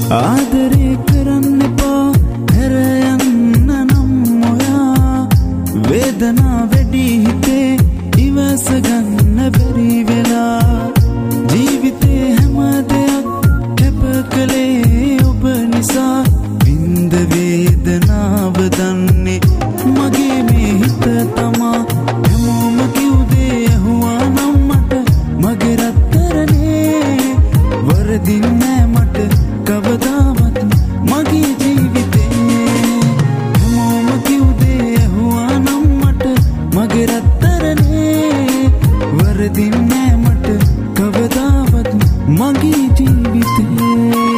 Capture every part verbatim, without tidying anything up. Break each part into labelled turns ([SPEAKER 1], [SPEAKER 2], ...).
[SPEAKER 1] ආදරේ කරන්න එපා හැර යන්න නම් ඔයා වේදනා වැඩි හිතේ ඉවස ගන්න බැරි වෙලා ජීවිතේ හැම දෙයක් කැප කළේ ඔබ නිසා විඳ වේදනාව දන්නේ මගේ මේ හිත තමා හැමෝම කිව්දේ ඇහුවා නම් මට මගේ රත්තරනේ වරදින්නේ මට කවදාවත් මගේ ජීවිතේ හැමෝම කිව්දේ ඇහුවා නම් මට මගේ රත්තරනේ වරදින්නේ මට කවදාවත් මගේ ජීවිතේ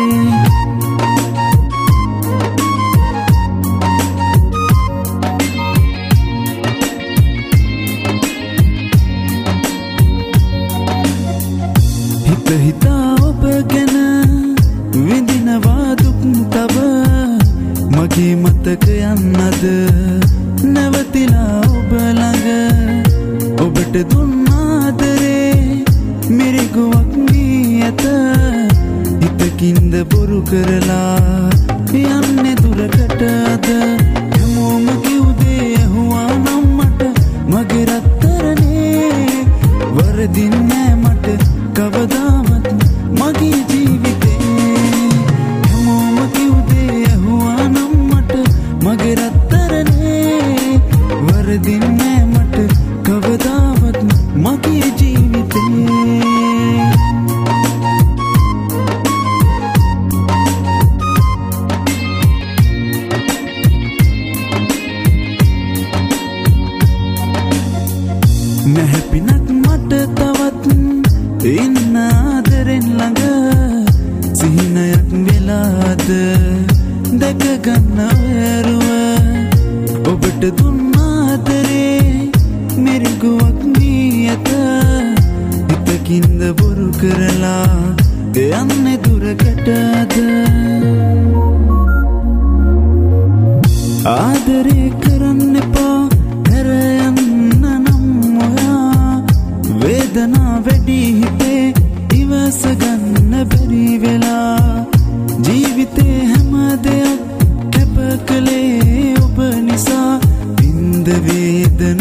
[SPEAKER 1] හිත හිතා ඔබ ගැන විඳිනවා දුක් තව මගේ මතකයන්නද නැවතිලා ඔබ ළඟ ඔබට දුන්න ආදරේ මිරිගුවක් වී ඇත හිතකින්ද බොරු කරලා යන්නේ දුරකට අද හැමෝම කිව්දේ ඇහුවා නම් මට මගේ රත්තරනේ වරදින්නේ මට කවදාවත් මගේ ජීවිතේ හැමෝම කිව්දේ ඇහුවා නම් මට මගේ රත්තරනේ වරදින්නේ මට කවදාවත් මගේ ජීවිතේ නැහැ පිනක් මට තවත් ඉන්න ආදරෙන් ළඟ සිහිනයක් වෙලාද දැක ගන්න වැරුව ඔබට දුන්න ආදරේ මිරිගුවක් වී ඇත හිතකින්ද බොරු කරලා යන්නේ දුරකට අද ආදරේ කරන්න එපා හැර යන්න නම් ඔයා වේදනා වැඩි හිතේ ඉවස ගන්න බැරි වෙලා ජීවිතේ හැම දෙයක් කැප කළේ ඔබ නිසා විඳ වේදනා